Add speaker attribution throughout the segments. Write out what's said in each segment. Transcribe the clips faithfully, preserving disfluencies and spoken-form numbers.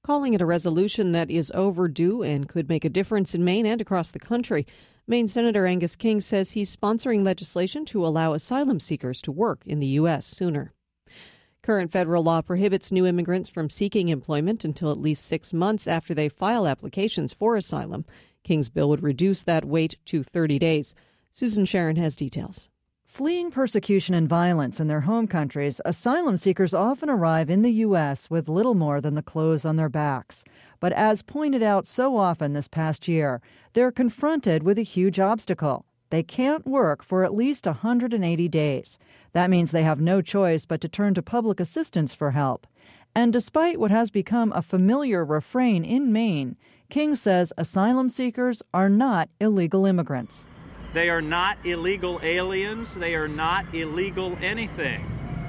Speaker 1: calling it a resolution that is overdue and could make a difference in Maine and across the country. Maine Senator Angus King says he's sponsoring legislation to allow asylum seekers to work in the U S sooner. Current federal law prohibits new immigrants from seeking employment until at least six months after they file applications for asylum. King's bill would reduce that wait to thirty days. Susan Sharon has details.
Speaker 2: Fleeing persecution and violence in their home countries, asylum seekers often arrive in the U S with little more than the clothes on their backs. But as pointed out so often this past year, they're confronted with a huge obstacle. They can't work for at least one hundred eighty days. That means they have no choice but to turn to public assistance for help. And despite what has become a familiar refrain in Maine, King says asylum seekers are not illegal immigrants.
Speaker 3: They are not illegal aliens. They are not illegal anything.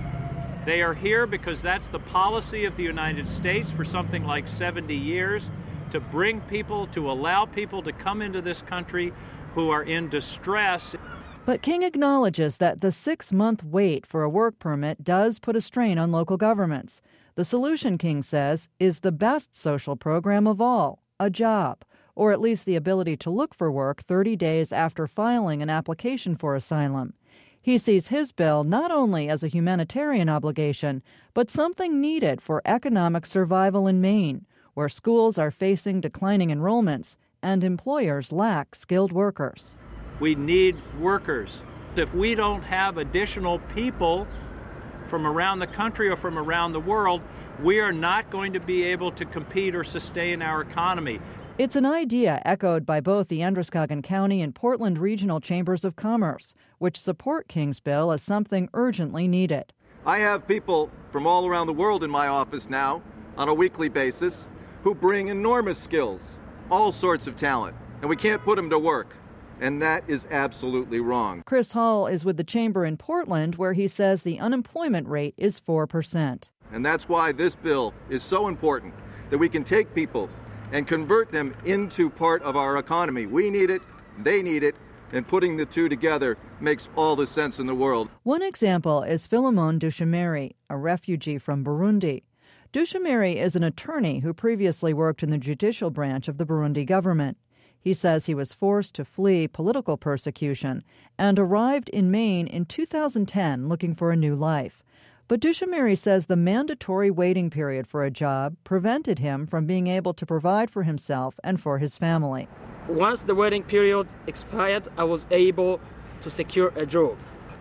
Speaker 3: They are here because that's the policy of the United States for something like seventy years, to bring people, to allow people to come into this country who are in distress.
Speaker 2: But King acknowledges that the six-month wait for a work permit does put a strain on local governments. The solution, King says, is the best social program of all, a job, or at least the ability to look for work thirty days after filing an application for asylum. He sees his bill not only as a humanitarian obligation, but something needed for economic survival in Maine, where schools are facing declining enrollments and employers lack skilled workers.
Speaker 3: We need workers. If we don't have additional people from around the country or from around the world, we are not going to be able to compete or sustain our economy.
Speaker 2: It's an idea echoed by both the Androscoggin County and Portland Regional Chambers of Commerce, which support King's bill as something urgently needed.
Speaker 4: I have people from all around the world in my office now on a weekly basis who bring enormous skills, all sorts of talent, and we can't put them to work. And that is absolutely wrong.
Speaker 2: Chris Hall is with the Chamber in Portland, where he says the unemployment rate is four percent.
Speaker 4: And that's why this bill is so important, that we can take people and convert them into part of our economy. We need it, they need it, and putting the two together makes all the sense in the world.
Speaker 2: One example is Philemon Dushemeri, a refugee from Burundi. Dushemeri is an attorney who previously worked in the judicial branch of the Burundi government. He says he was forced to flee political persecution and arrived in Maine in two thousand ten looking for a new life. But Dushemeri says the mandatory waiting period for a job prevented him from being able to provide for himself and for his family.
Speaker 5: Once the waiting period expired, I was able to secure a job.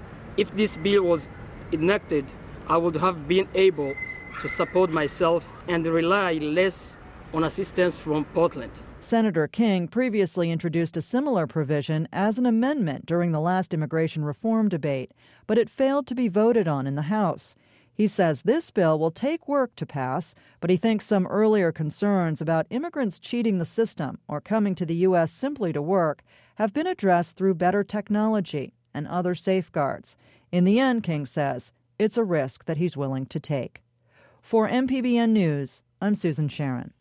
Speaker 5: If this bill was enacted, I would have been able to support myself and rely less on assistance from Portland.
Speaker 2: Senator King previously introduced a similar provision as an amendment during the last immigration reform debate, but it failed to be voted on in the House. He says this bill will take work to pass, but he thinks some earlier concerns about immigrants cheating the system or coming to the U S simply to work have been addressed through better technology and other safeguards. In the end, King says, it's a risk that he's willing to take. For M P B N News, I'm Susan Sharon.